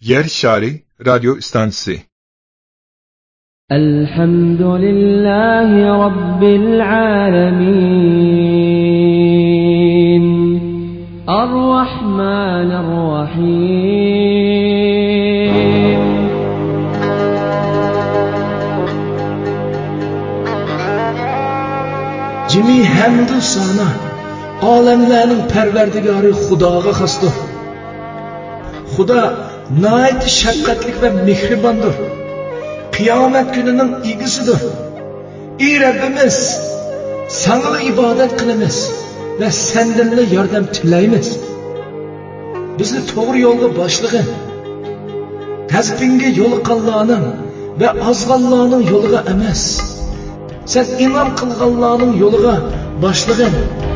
Yer Şari Radyo İstasyası. Elhamdülillahi Rabbil alemin. Ar-Rahmanir-Rahim. Cimi hamdu sana alemlerin perverdigarı Xudoga xosdir. Xudo nihoyat shafqatli va mehribondir. Qiyomat kunining egisidir. Ey Rabbimiz, sana ibodat qilamiz va sendan yordam tilaymiz. Bizni to'g'ri yo'lga boshlagin. Tazbinga yo'liqqanlarning va ozg'anlarning yo'liga emas. Sen inom qilganlarning yo'liga boshlagin.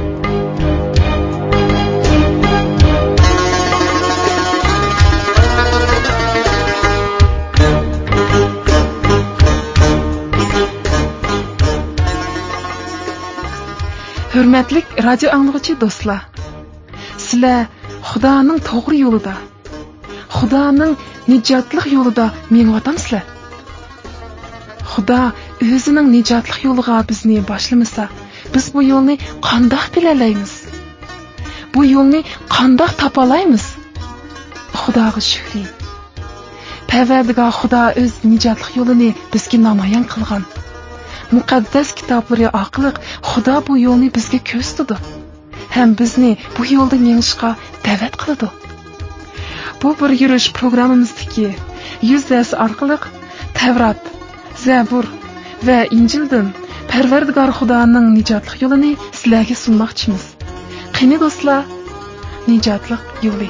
Hürmetlik radyo anlıqçı dostlar. Sizler Xudoning to'g'ri yo'lida, Xudoning nijotlik yo'lida meng'otamsizlar. Xudo o'zining nijotlik yo'liga bizni boshlamasa, biz bu yo'lni qandoq bilalaymiz? Bu yo'lni qandoq topalaymiz? Xudoga shukr. Parvardigor Xudo o'z nijotlik yo'lini bizga namoyon qilgan. Muqaddas kitoblari orqali Xudo bu yo'lni bizga ko'rsatdi. Ham bizni bu yo'lda yengishga da'vat qiladi. Bu bir yurish programmamizdagi 100 dars orqali Tavrat, Zabur va Injildan Parvardigor Xudoning nijotlik yo'lini sizlarga sunmoqchimiz. Qani do'stlar, nijotlik yo'li.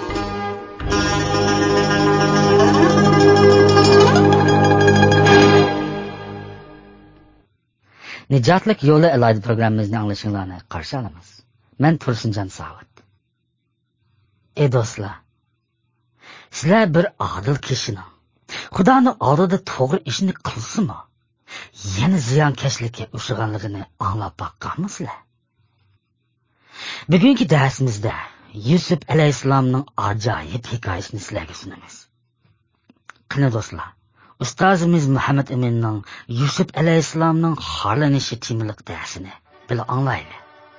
Nijotlik yo'li iloji programmamizni anglashinglarni qarshi olamiz. Men Tursunjon Savat. Ey do'stlar, sizlar bir odil kishining Xudoning oldida to'g'ri ishni qilsimi, yana ziyonkashlikka uchraganligini anglab boqqanmisizlar? Bugungi darsimizda Yusuf alayhissalomning ajoyib hikoyasini sizlarga sunamiz. Qani do'stlar, Ustozimiz Muhammad Aminning Yusuf alayhissalomning xorlanishi timliq darsini bila anglaylik.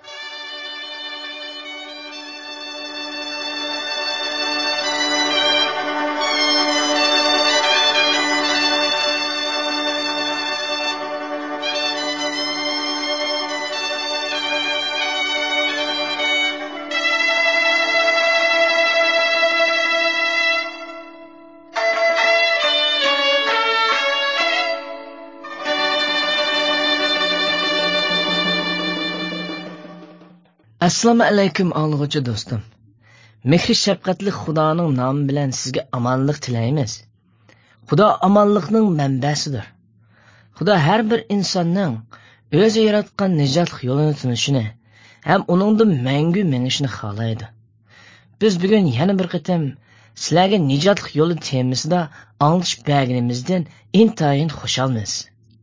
Assalomu alaykum anglag'uchi do'stim. Mehri shafqatli Xudoning nomi bilan sizga omonlik tilaymiz. Xudo omonlikning manbasidir. Xudo har bir insonning o'zi yaratgan nijotlik yo'lini tunishini ham uningdan mangu menishni xohlaydi. Biz bugun yana bir qatam sizlarga nijotlik yo'li temasida anglashib berganimizdan intayin xushalmiz.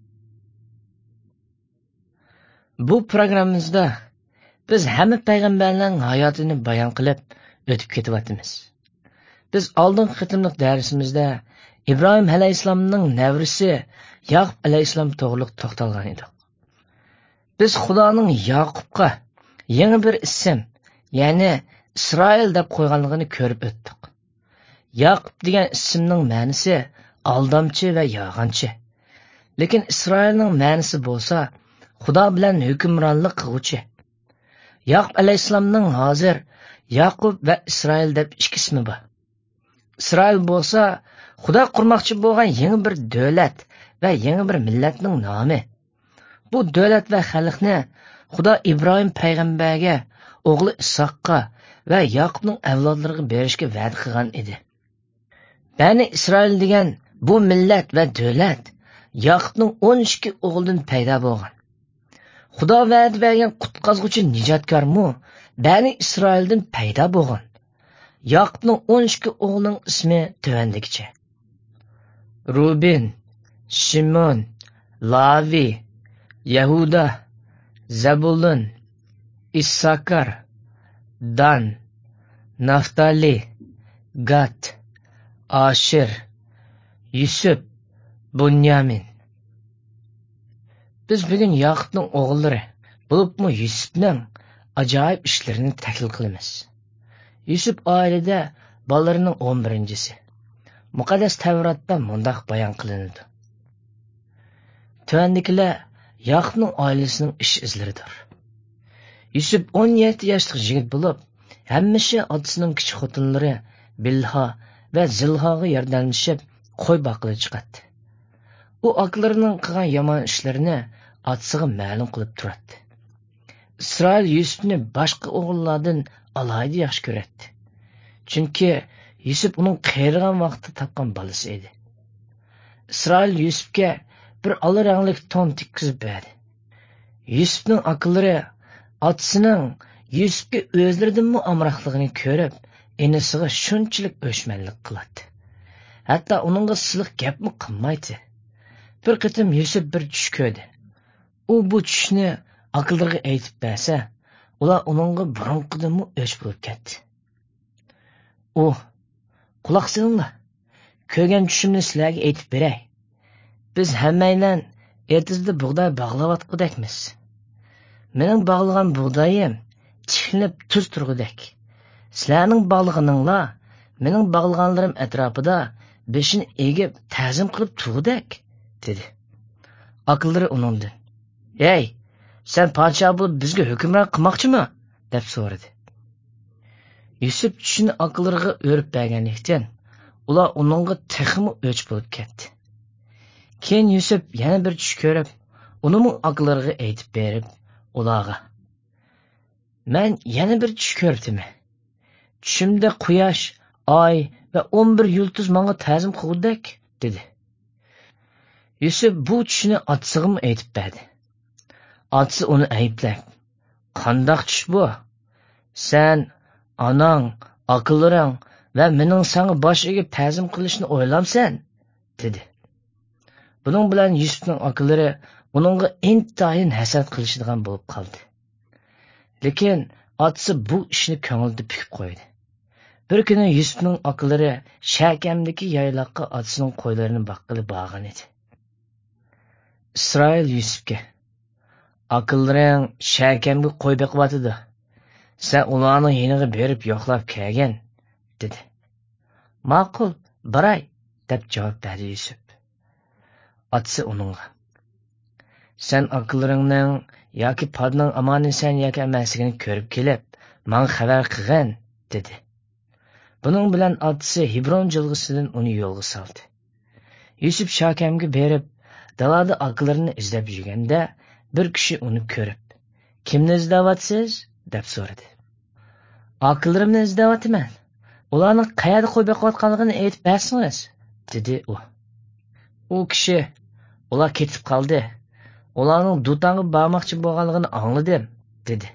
Bu programmamizda biz hamma payg'ambarlarning hayotini bayon qilib o'tib ketyapmiz. Biz oldingi qitimliq darsimizda İbrahim alayhissalomning nevrisi Yaqub alayhissalom to'g'riliq to'xtalgan edik. Biz Xudoning Yaqubga yangi bir ism, ya'ni Isroil deb qo'yganligini ko'rib o'tdik. Yaqub degan ismning ma'nosi aldamchi va yolg'onchi. Lekin Isroilning ma'nosi bo'lsa Xudo bilan hukmronlik qiluvchi. Yaqub alayhissalomning hozir Yaqub va Isroil deb ikki ismi bor. Isroil bo'lsa Xudo qurmoqchi bo'lgan yangi bir davlat va yangi bir millatning nomi. Bu davlat va xalqni Xudo İbrahim payg'ambarga, o'g'li Isoqqa va Yaqubning avlodlariga berishga va'da qilgan edi. Bani Isroil degan bu millat va davlat Yaqubning 12 o'g'lidan paydo bo'lgan. Xudo va'da bergan qutqazuvchi nijotkormu Bani Isroildan paydo bo'lgan. Yaqubning 12 o'g'lining ismi tuvandikicha: Ruben, Shimon, Lavi, Yahuda, Zabulun, Issakar, Dan, Naftali, Gad, Ashir, Yusuf, Bunyamin. Biz bugun Yaqubning o'g'illari, bo'libmi Yusufning ajoyib ishlarini tahlil qilamiz. Yusuf oilada bolalarining 11-si. Muqaddas Tavratda mundaq bayon qilinadi. Tuandikilar Yaqubning oilasining ish izlaridir. Yusuf 17 yoshli yigit bo'lib, hamisha otasining kichik xotinlari Bilha va Zilhaga yordamlashib qo'y boqib chiqadi. U akalarining qilgan yomon ishlarini otasiga ma'lum qilib turadi. İsrail Yusufni boshqa o'g'illardan alohida yaxshi ko'radi. Chunki Yusuf uning qiyrilgan vaqtida topgan bolasi edi. İsrail Yusufga bir ola ranglik to'n tikkizib berdi. Yusufning akallari otasining Yusufga o'zlaridanmi amroqligini ko'rib, enasiga shunchalik o'shmanlik qiladi. Hatto uningga siliq gapmi qilmaydi. Bir qitim Yusuf bir tush ko'rdi. U bu tushni akallariga aytib bersa, ular uningga burunqidanmi o'ch bo'lib ketdi. U, quloq solinglar. Ko'rgan tushimni sizlarga aytib beray. Biz hammaylar ertizda bug'doy bog'layotgandekmiz. Mening bog'lagan bug'doyim tiklinib tuz turgudek. Sizlarning bog'laganinglar mening bog'laganlarim atrofida beshini egib ta'zim qilib turgudek, dedi. Akallari uningdan: "Ey, sen podsho bo'lib bizga hukmron qilmoqchimi?" deb so'radi. Yusuf tushini akallariga o'rib berganlikdan ular uningga texmi o'ch bo'lib ketdi. Keyin Yusuf yana bir tush ko'rib, uning akallariga aytib berib, ularga: "Men yana bir tush ko'rdim. Tushimda quyosh, oy va 11 yulduz menga ta'zim qilgudek", dedi. Yusuf bu tushni otasiga aytib berdi. Otasi uni ayblab: "Qandoq tush bu? Sen, onang, akallaring va mening senga bosh egib ta'zim qilishni o'ylamsan?" dedi. Buning bilan Yusufning akallari uningga intayin hasad qilishadigan bo'lib qoldi. Lekin otasi bu ishni ko'nglida pukib qo'ydi. Bir kuni Yusufning akallari Shakamdagi yayloqqa otasining qo'ylarini boqqili borgan edi. İsrail Yusufga: "Akallaring Shakamga qo'y boqyotdi. Sen ularning yeniga berib yo'qlab kelgan", dedi. "Ma'qul, boray", deb javob berdi Yusuf. Otasi uningga: "Sen akallaringning yoki podning amonisan yoki emasligini ko'rib kelib, menga xabar qilgin", dedi. Buning bilan otasi Hebron jilg'isidan uni yo'lga soldi. Yusuf Shakamga berib, dalada akalarini izlab yurganda, bir kishi uni ko'rib, "Kimni izlayapsiz?" deb so'radi. "Akalarimni izlayapman. Ularning qayerda qo'y boqayotganligini aytib bersangiz", dedi u. U kishi: "Ular ketib qoldi. Ularning Dutonga bormoqchi bo'lganligini angladim", dedi.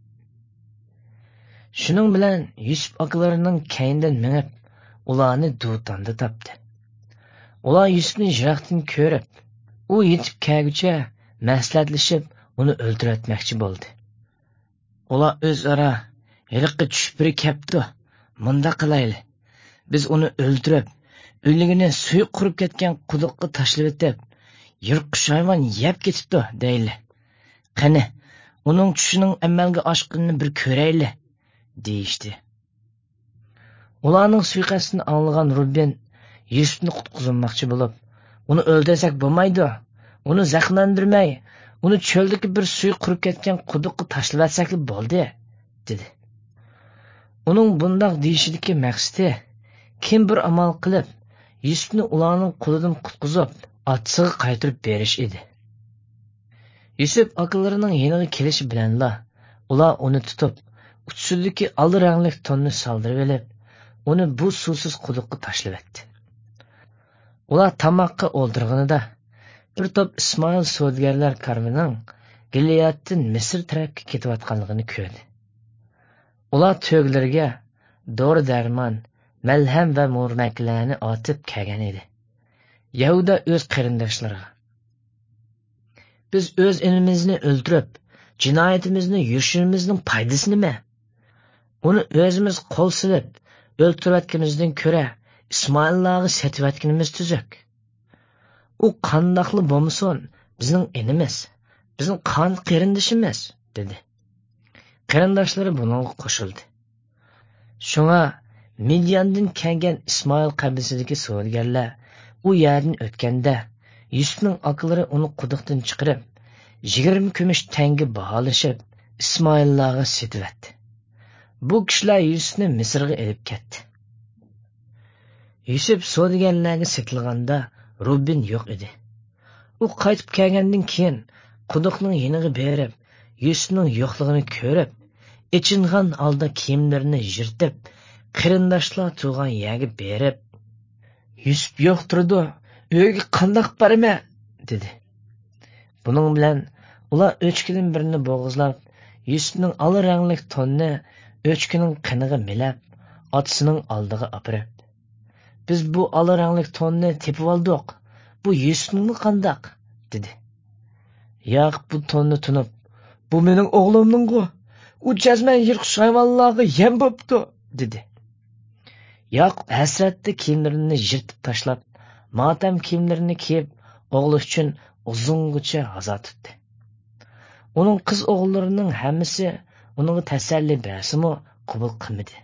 Shuning bilan Yusuf akalarining keyindan minib, ularni Dutonda topdi. Ular Yusufni yiroqdan ko'rib, u yetib kelguncha maslahatlashib, uni o'ldiratmoqchi bo'ldi. Ular o'zaro: "Yiliqqa tushib biri kepti. Munda qilayli. Biz uni o'ldirib, o'ligini suvi qurib ketgan quduqqa tashlab etib, yirtqich hayvon yeb ketibdi deyli. Qani, uning tushining amalga oshganini bir ko'rayli", deyishdi. Ularning suiqasdini anglagan Ruben Yusufni qutqizmoqchi bo'lib, "Uni o'ldirsak bo'lmaydi. Uni zaxmlantirmay, uni cho'ldagi bir suvi qurib ketgan quduqqa tashlab etsak bo'ldi", dedi. Uning bundoq deyishidagi maqsadi kim bir amal qilib Yusufni ularning qo'lidan qutqizib, otasiga qaytarib berish edi. Yusuf akalarining yeniga kelishi bilanla ular uni tutib, uch-sudagi oldi ranglik tonni soldirib olib, uni bu suvsiz quduqqa tashlab etdi. Ular tamoqqa o'ldirganida bir to'p Ismoil savdogarlar karvonining Gileyaddan Misr tarafga ketayotganligini ko'rdi. Ular to'g'lariga dori-darmon, malham va mo'rmaklarni otib kelgan edi. Yahuda o'z qarindoshlariga: "Biz o'z inimizni o'ldirib, jinoyatimizni yurishimizning foydasi nima? Uni o'zimiz qo'l silib o'ltirayotganimizdan ko'ra, İsmoillarga setiyotganimiz tuzuk. U qandoqli bo'lmasin, bizning inimiz, bizning qon qarindishimiz, dedi. Qarindoshlari buningga qo'shildi. Shunga Midyandan kelgan Ismoil qabilasidagi savdogarlar u yerdan o'tganda Yusufning akalari uni quduqdan chiqarib 20 kumush tanga baholashib Ismoillarga setibdi. Bu kishilar Yusufni Misrga olib ketdi. Yusuf savdogarlarga setilganda Rubin yo'q edi. U qaytib kelgandan keyin quduqning yeniga berib, Yusufning yo'qligini ko'rib, ichingan holda kiyimlarini yirtib, qarindoshlar turgan yerga berib, Yusuf yo'q turdi, uyga qandoq borma, dedi. Buning bilan ular o'chkining birini bo'g'izlab, Yusufning ola rangli tonni o'chkining qiniga milab, otasining oldiga opirib, biz bu ola rangli tonni tepib oldik. Bu Yusufning qandoq, dedi. Yo'q, bu tonni tunib, bu mening o'g'limning-ku. U jazman yirqish hayvonlarga yem bo'pti, dedi. Yo'q, hasratda kiyimlarini yirtib tashlab, motam kiyimlarini kiyib, o'g'li uchun uzungacha hazar tutdi. Uning qiz o'g'illarining hammasi uningga tasalli bersimi, qabul qilmadi.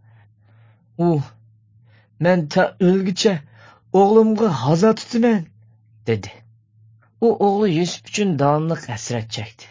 U, men ta o'lgicha o'g'limga hazar tutaman, dedi. U o'g'li Yusuf uchun davomli hasrat chekdi.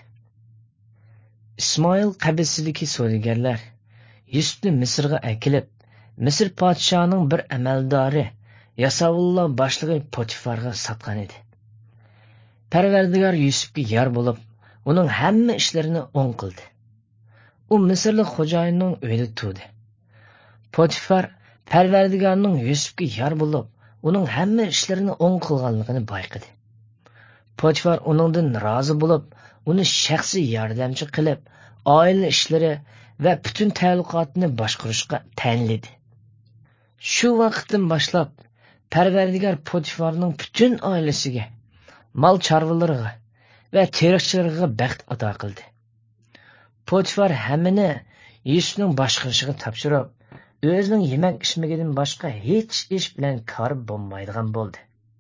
Ismoil qabilasidagi savdogarlar Yusufni Misrga akilib, Misr podshohining bir amaldori Yasavulloh boshlig'i Potifarga sotgan edi. Parvardigor Yusufga yor bo'lib, uning hamma ishlarini o'ng qildi. U Misrlik xo'jayinning uyida turdi. Potifar Parvardigorning Yusufga yor bo'lib, uning hamma ishlarini o'ng qilganligini bayqadi. Potifar uningdan rozi bo'lib, uni shaxsiy yordamchi qilib, oila ishlari va butun ta'lluqotni boshqarishga tayinladi. Shu vaqtdan boshlab Parvardigor Potifarning butun oilasiga, mol chorvalariga va teriqchilarga baxt ato qildi. Potifar hammani Yusufning boshqarishiga topshirib, o'zining yemak ishmagidan boshqa hech ish bilan kori bo'lmaydigan bo'ldi.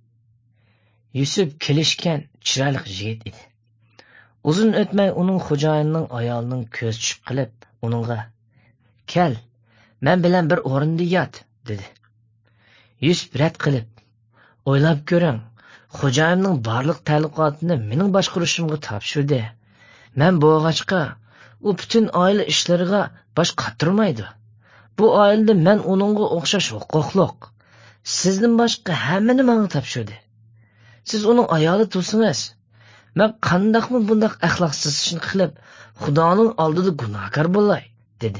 Yusuf kelishgan chiroyli yigit edi. Uzun o'tmay uning xo'jayinining ayolining ko'z tushib qilib, uningga "Kel, men bilan bir o'rinda yot", dedi. Yusuf rad qilib, "O'ylab ko'ring, xo'jayimning barliq ta'lluqotini mening boshqarishimga topshirdi. Men bo'g'achqa, u butun oila ishlariga bosh qatirmaydi. Bu oilada men uningga o'xshash huquqliq. Sizdan boshqa hammani menga topshirdi. Siz uning ayoli tursangiz, men qandoqmi bundoq axloqsiz ishni qilib, Xudoning oldida gunohkor bo'lay", dedi.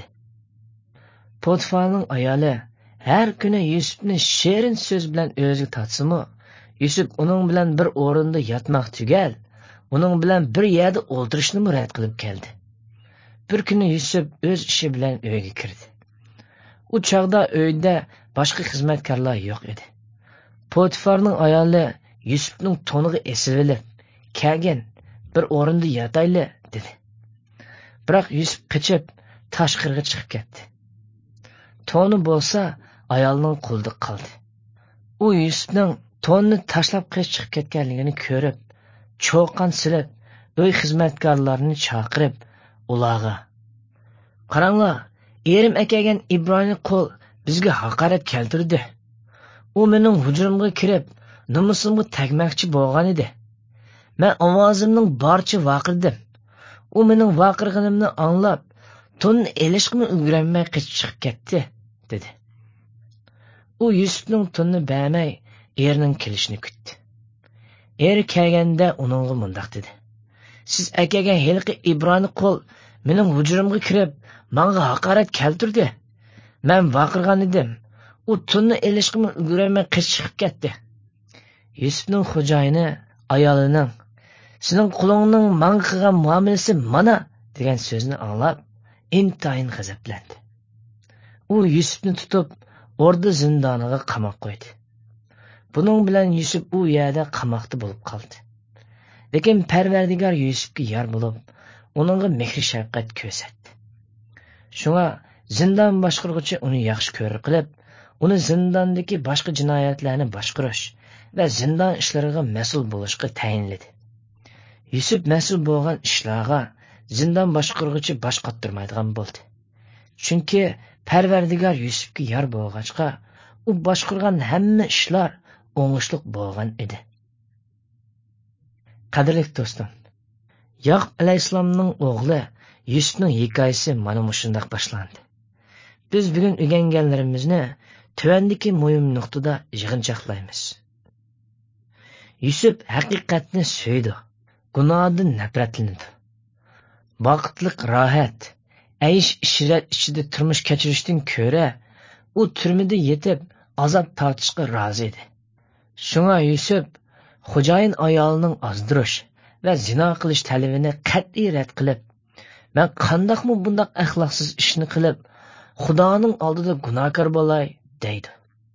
Potifarning ayoli har kuni Yusufni shirin so'z bilan o'ziga tatsimi, Yusuf uning bilan bir o'rinda yotmoq tugal, uning bilan bir yerda o'ltirishni murad qilib keldi. Bir kuni Yusuf o'z ishi bilan uyga kirdi. U chog'da uyda boshqa xizmatkorlar yo'q edi. Potifarning ayoli Yusufning to'niga esivilib, "Kelgin, bir o'rinda yotayli", dedi. Biroq Yusuf qichib tashqariga chiqib ketdi. To'ni bo'lsa ayolning qo'lida qoldi. U Yusufning to'nni tashlab chiqib ketganligini ko'rib, cho'qan silib, uy xizmatkorlarini chaqirib, ularga "Qaranglar, erim akagan Ibrohimni qo'l bizga haqorat keltirdi. U mening hujrimga kirib, nomusimga tegmoqchi bo'lgan edi. Men ovozimning boricha vaqirdim. U mening vaqirganimni anglab, to'nni elishga ulgurmay qochib chiqib ketdi", dedi. U Yusufning to'nni bermay, erining kelishini kutdi. Eri kelganda uningga mundoq dedi: "Siz akaga heliqi Ibrohimni qo'l mening hujrimga kirib, menga haqorat keltirdi. Men vaqirgan edim. U to'nni elishga ulgurmay qochib chiqib ketdi." Yusufning xo'jayini ayolining "Sening qulingning menga qilgan muomalasi mana" degan so'zni anglab, intayin g'azablandi. U Yusufni tutib, o'rda zindoniga qamab qo'ydi. Buning bilan Yusuf u yerda qamoqda bo'lib qoldi. Lekin Parvardigor Yusufga yor bo'lib, uningga mehr shafqat ko'rsatdi. Shunga zindon boshqaruvchi uni yaxshi ko'rib qilib, uni zindondagi boshqa jinoyatlarni boshqarish va zindon ishlariga mas'ul bo'lishga tayinladi. Yusuf mas'ul bo'lgan ishlarga zindon boshqaruvchi bosh qottirmaydigan bo'ldi. Chunki Parvardigor Yusufga yor bo'lg'achqa, u boshqargan hamma ishlar o'ngishli bo'lgan edi. Qadrli do'stim, Yaqub alayhissalomning o'g'li Yusufning hikoyasi mana shunday boshlandi. Biz bugun o'rganganlarimizni tuvandagi muhim nuqtada yig'inchoqlaymiz. Yusuf haqiqatni so'ydi, gunohdan nafratlanadi. Vaqtlik rohat, aysh-ishrat ichida turmush kechirishdan ko'ra, u turmada yetib azob tortishga rozi edi. Shunga Yusuf xo'jayin ayolining ozdirish va zino qilish talabini qat'iy rad qilib, "Men qandoqmi bundoq axloqsiz ishni qilib, Xudoning oldida gunohkor bo'lay" deydi.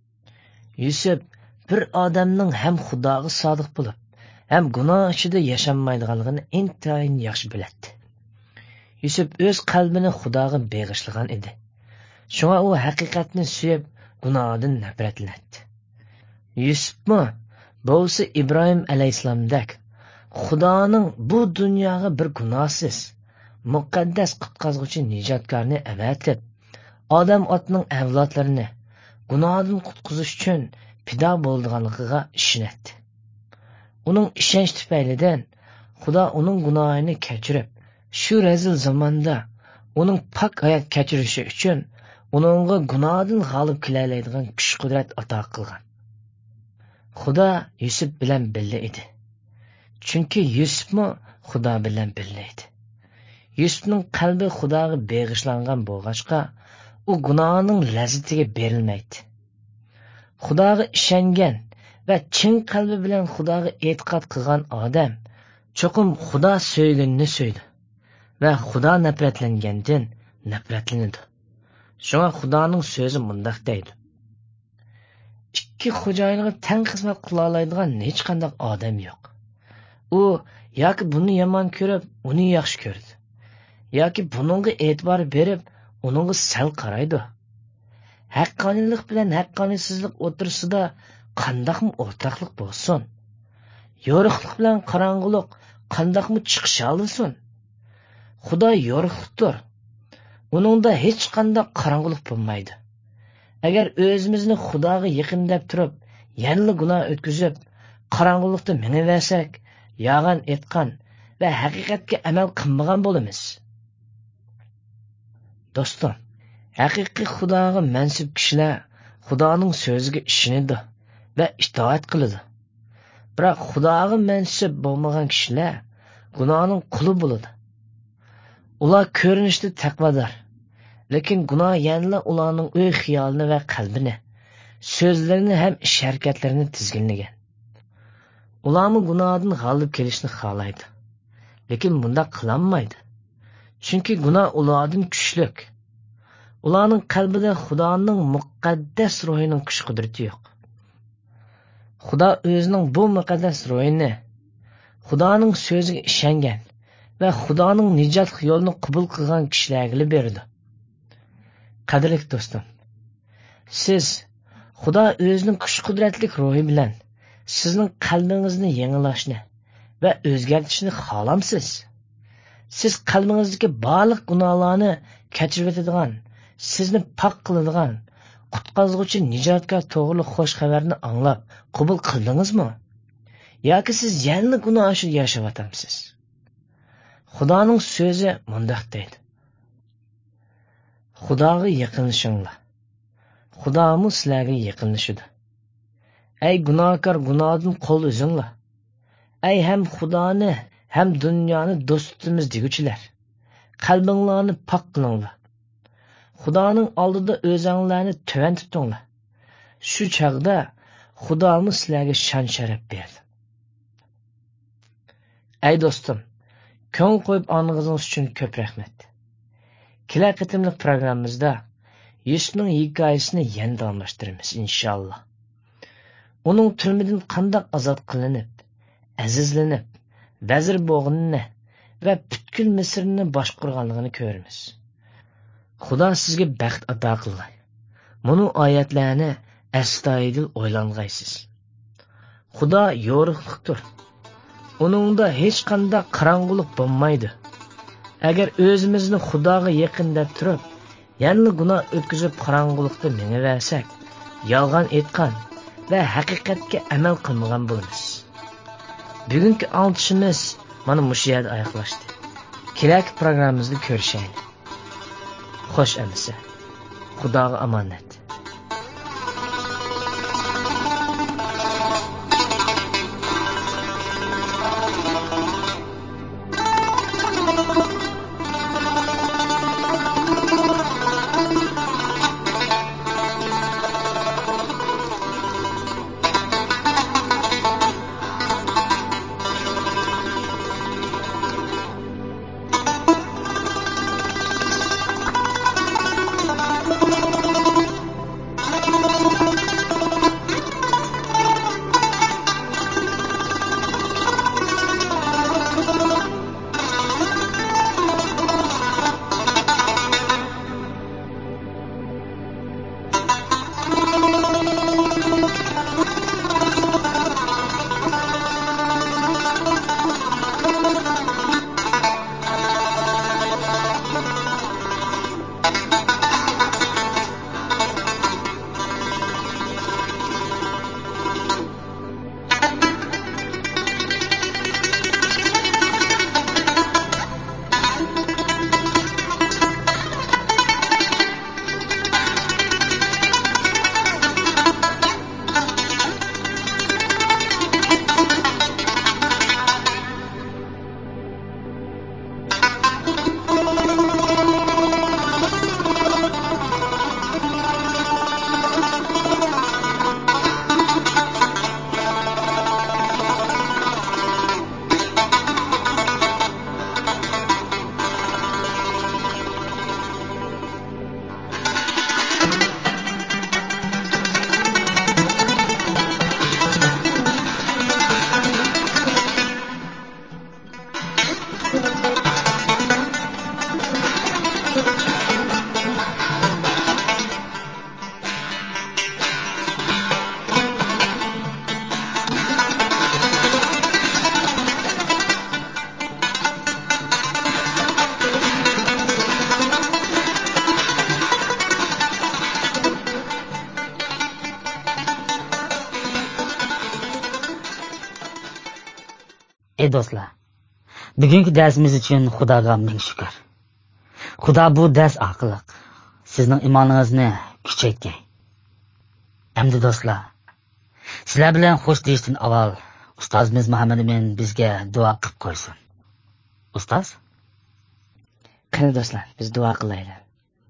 Yusuf bir odamning ham Xudoga sodiq bo'lib, ham gunoh ichida yashamaydiganligini intayin yaxshi biladi. Yusuf o'z qalbini Xudoga beg'ishlagan edi. Shunga u haqiqatni suyib, gunohdan nafratlanadi. Yusufmi bo'lsa Ibrohim alayhissalomdek Xudoning bu dunyoga bir gunohsiz, muqaddas qutqazuvchi nijotkorni avatib, odam otning avlodlarini gunohdan qutqizish uchun fido bo'lganligiga ishonadi. Uning ishonch tufaylidan Xudo uning gunohini kechirib, shu razil zamonda uning pok hayot kechirishi uchun uningga gunohdan g'olib kela oladigan kuch-qudrat ato qilgan. Xudo Yusuf bilan birga edi. Chunki Yusufmi Xudo bilan birga edi. Yusufning qalbi Xudoga beg'ishlangan bo'lg'achqa, u gunohning lazzatiga berilmaydi. Xudoga ishongan va chin qalbi bilan Xudoga e'tiqod qilgan odam cho'qim Xudo so'yganini so'ydi va Xudo nafratlangandan nafratlanadi. Shunga Xudoning so'zi mundaq deydi: ikki xo'jayinga teng xizmat qila oladigan hech qanday odam yo'q. U yoki buni yomon ko'rib, uni yaxshi ko'rdi, yoki buningga e'tibor berib, uningga sal qaraydi. Haqqoniylik bilan haqqoniysizlik o'tirsida qandaqmi o'rtaqlik bo'lsin? Yo'riqlik bilan qorong'ulik qandaqmi chiqisha olsin? Xudo yo'riqdir. Uningda hech qanday qorong'ulik bo'lmaydi. Agar o'zimizni Xudoga yaqin deb turib, yangi gunoh o'tkazib, qorong'ulikda miniversak, yolg'on aytgan va haqiqatga amal qilmagan bo'lamiz. Do'stim, haqiqiy Xudoga mansub kishilar Xudoning so'ziga ishonadi va itoat qiladi. Biroq Xudoga mansub bo'lmagan kishilar gunohning quli bo'ladi. Ular ko'rinishda taqvodor, lekin gunoh yanada ularning o'y xiyolini va qalbini, so'zlarini ham ish-harakatlarini tizginlagan. Ularning gunohdan g'olib kelishni xohlaydi, lekin bunda qilolmaydi. Chunki gunoh ulardan kuchli. Ularning qalbida Xudoning muqaddas ruhining kuch-qudrati yo'q. Xudo o'zining bu muqaddas ruhini Xudoning so'ziga ishongan va Xudoning nijot yo'lini qabul qilgan kishilarga berdi. Qadrli do'stim, siz Xudo o'zining kuch-qudratli ruhi bilan sizning qalbingizni yangilashni va o'zgartirishni xohlamsiz? Siz qalbingizdagi barliq gunohlarni kechirib o'tadigan, sizni pok qiladigan, qutqazuvchi nijotkor to'g'ri xo'sh xabarni anglab, qabul qildingizmi? Yoki siz yangi gunoh ichida yashayapsiz? Xudoning so'zi mundaq deydi: Xudoga yaqinlashinglar. Xudomi sizlarga yaqinlashadi. Ey gunohkor, gunohdan qo'l o'zinglar. Ey ham Xudoni, ham dunyoni do'st tutamiz deguchilar, qalbinglarni pok qilinglar. Xudoning oldida o'zinglarni tuvan tutinglar. Shu chaqda Xudomi sizlarga shon-sharaf berdi. Ey do'stim, ko'ngil qo'yib olganingiz uchun ko'p rahmat. Kelar qatimliq programmamizda Yusufning hikoyasini yana davomlashtiramiz inshaalloh. Uning turmadan qanday ozod qilinib, azizlanib, vazir bo'lganini va butkul Misrni boshqarganligini ko'ramiz. Xudo sizga baxt ato qilgay. Bunu oyatlarni astoydil o'ylangaysiz. Xudo yo'riqliqdir. Uningda hech qanday qorong'ulik bo'lmaydi. Agar o'zimizni Xudoga yaqin deb turib, yana gunoh o'tkazib qorong'ulikda meniversak, yolg'on aytgan va haqiqatga amal qilmagan bo'lamiz. Bugungi oltishimiz mana mushu yerda oyoqlashdi. Kelasi programmamizda ko'rishaylik. Xo'sh amisa. Xudoga omonat. Ey do'stlar, bugungi darsimiz uchun Xudoga ming shukr. Xudo bu dars orqali sizning imoningizni kuchaytgan. Endi do'stlar, sizlar bilan xo'sh deyishdan avval ustozimiz Muhammad Amin bizga duo qilib qo'ysin. Ustoz? Qani do'stlar, biz duo qilaylik.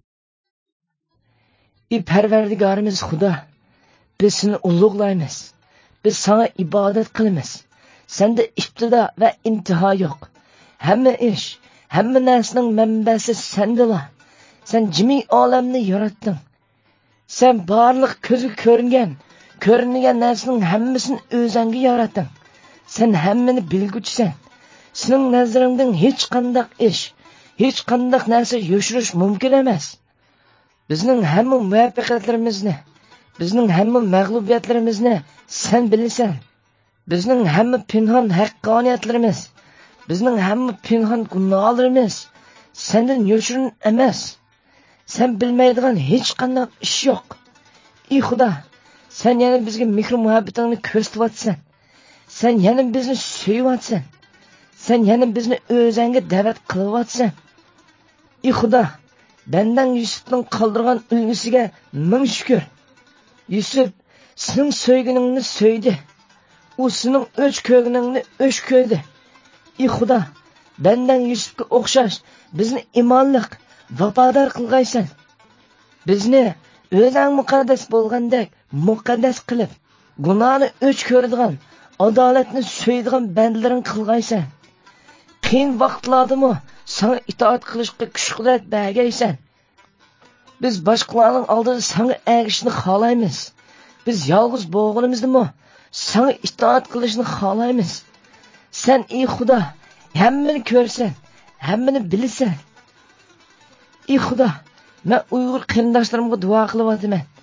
Ey Parvardigorimiz Xudo, biz seni ulug'laymiz. Biz sana ibodat qilamiz. Senda ibtido va intiho yo'q. Hamma ish, hamma narsaning manbasi sendalar. Sen jimi olamni yaratding. Sen barliq ko'zga ko'ringan narsaning hammasini o'zingga yaratding. Sen hammani bilguchisan. Sening nazaringdan hech qanday ish, hech qanday narsa yo'shirish mumkin emas. Bizning hamma muvaffaqiyatlarimizni, bizning hamma mag'lubiyatlarimizni sen bilasan. Bizning hamma pinhon haqqoniyatlarimiz, bizning hamma pinhon gunohlarimiz sendan yoshirin emas. Sen bilmaydigan hech qanday ish yo'q. Ey Xudo, sen yana bizga mehr muhabbatingni ko'rsatyapsan. Sen yana bizni sevyapsan. Sen yana bizni o'zingga da'vat qilyapsan. Ey Xudo, bendang Yusufning qoldirgan ulgisiga ming shukr. Yusuf sening so'yguningni so'ydi. U sening o'ch ko'gningni o'ch ko'ydi. Ey Xudo, bendang Yusufga o'xshash bizni imonliq, vafodor qilgaysan. Bizni o'zing muqaddas bo'lgandek muqaddas qilib, gunohni o'ch ko'radigan, adolatni so'yadigan bandalaring qilgaysan. Qiyin vaqtlardami sana itoat qilishga kuch-qudrat bergaysan. Biz boshqalarning oldida sana ergishishni xohlaymiz. Biz yolg'iz bo'lganimizdami sana itoat qilishni xohlaymiz. Sen ey Xudo, hammani ko'rsan, hammani bilasan. Ey Xudo, men Uyg'ur qarindoshlarimga duo qilyapman.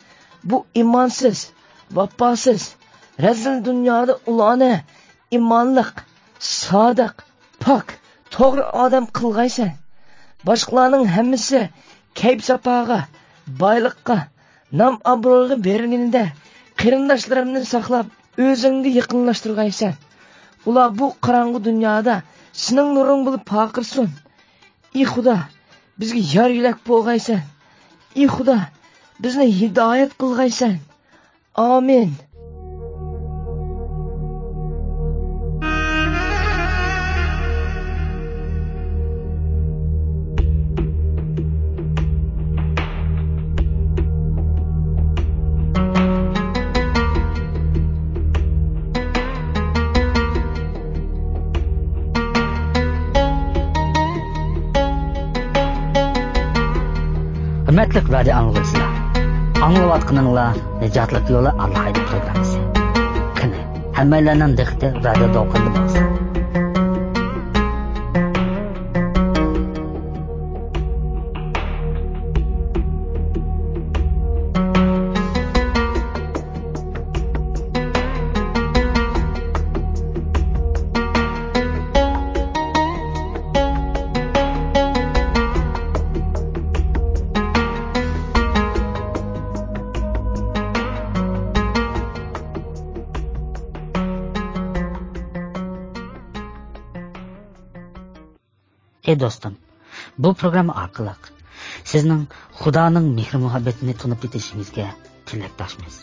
bu imonsiz, vafosiz, razil dunyoda ularni imonliq, sodiq, pok, to'g'ri odam qilg'aysan. Boshqalarning hammasi kayf safoga, boyliqqa, nom obro'ga berilganida qarindoshlarimni saqlab, o'zingni yaqinlashtirg'aysan. Ular bu qorong'u dunyoda sening nuring bo'lib paqirsin. Ey Xudo, bizga yor yo'lak bo'lg'aysan. Ey Xudo, bizni hidoyat qilg'aysan. Amin. Hürmetli radio anlıqçılar, anlayatqanınlar Necatlık Yolu Allah'aydı programısı. Kını, həmməylərinin diqqəti radio doğqunda bolsun. Ey dostum, bu program orqali sizning Xudoning mehr muhabbatini tunib yetishingizga tilakdoshmiz.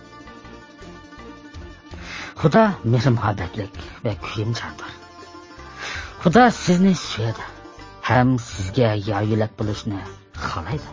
Xudo mehr muhabbatlik va kuyimchandir. Xudo sizni suyadi, ham sizga yo'lak bo'lishni xohlaydi.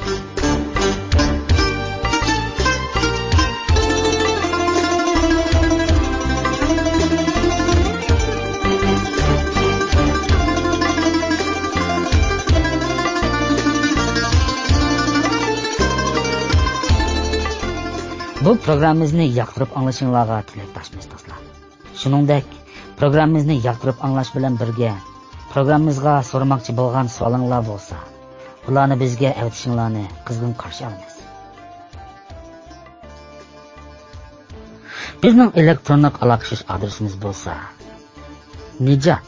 Bu programımızı yoqtirib anglashinglarga tilakdoshmiz do'stlar. Shuningdek, programımızı yoqtirib anglash bilan birga programmamizga so'ramoqchi bo'lgan savolinglar bo'lsa, ularni bizga aytishinglarni qizg'in qarshi olamiz. Bizning elektronlik aloqashish adresimiz bo'lsa: Nijat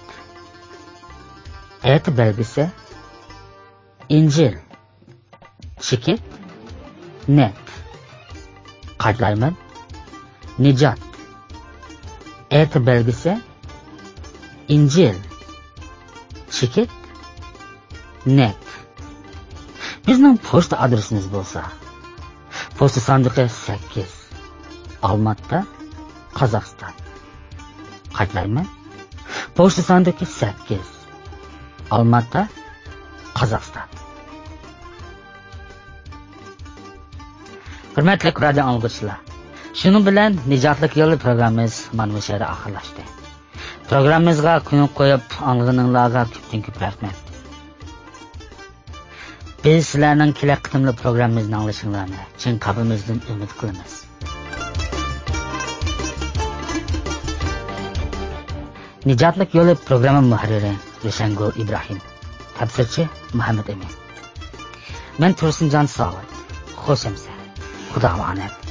belgisi Injil chekit net. Qaytlayman. Nijat belgisi Injil chekit net. Bizning pochta adresimiz bo'lsa: pochta sandiqi 8 Almatda, Qozog'iston. Qaytlayman. Pochta sandiqi 8 Almatda, Qozog'iston. Hürmetli radio anlıqçılar, şunun bilan Necatlık Yolu programımız mana bu yerda oxirlashdi. Programmamizga kun qo'yib anglag'aninglarga ko'p rahmat. Biz sizlarning kelak qitimli programmamizni anglashinglarni chin qalbimizdan umid qilamiz. Necatlık Yolu programı muharriri Rishangul Ibrohim, tafsirchi Muhammad Amin. Men Tursunjon Sog'at. Xo'sh, Xudo emanet.